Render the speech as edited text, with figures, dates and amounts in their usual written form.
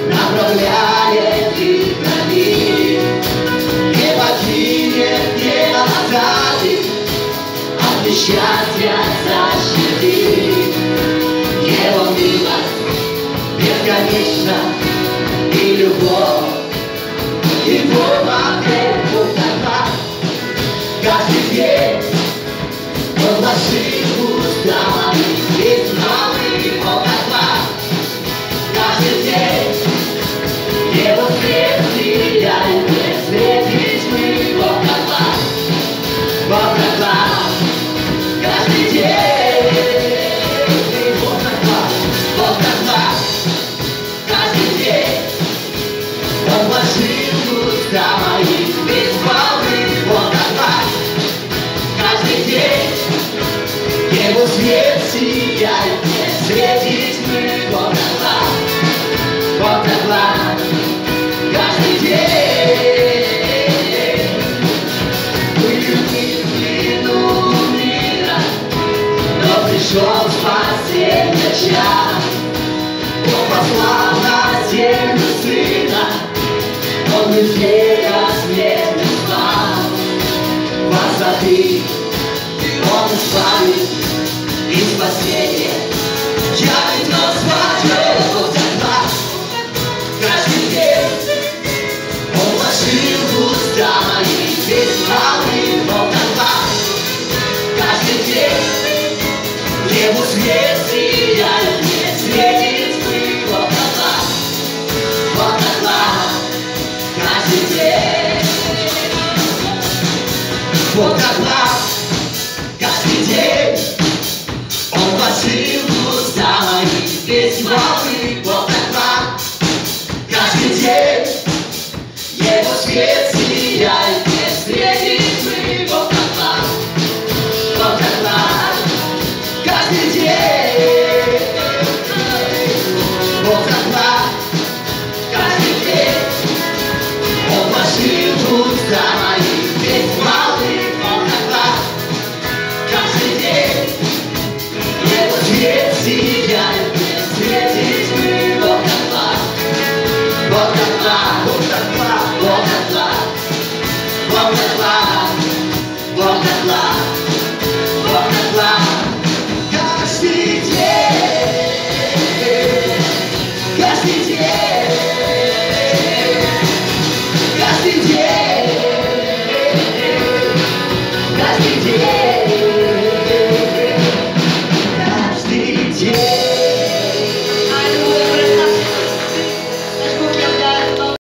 направляет и хранит, не покинет, не оставит, от несчастья защитит. Его милость бесконечна и любовь Его модель пустота. Каждый день Он вложил уста мои, весь новый Бог отца. Каждый день Его свет сияет, не светит мы Бог отца. Бог отца. Каждый день Бог отца, Бог отца. Каждый день Он вложил уста мои, весь полный Бог отца. Каждый день Его свет сияет, не светит мы Бог отца. Бог отца. Каждый день были в плену мира, но пришел спасение час. Бог послал на землю Сына, Он людей от смерти спас. Возвратит Он избавит и спасение. Я ведь смотрю Бог отца. Каждый день Он вложил уста мои, весь славный Бог отца. Каждый день Его свет сияет, не светит мы Бог отца. Бог отца. Каждый день Бог отца. Каждый день Он вложил уста мои, весь славный Бог отца. Каждый день Его свет сияет, не светит мы Бог отца. Бог отца. Каждый день Бог отца. Каждый день Он вложил уста мои, весь славный Бог отца. Каждый день Его свет сияет, не светит мы Бог отца. Бог отца.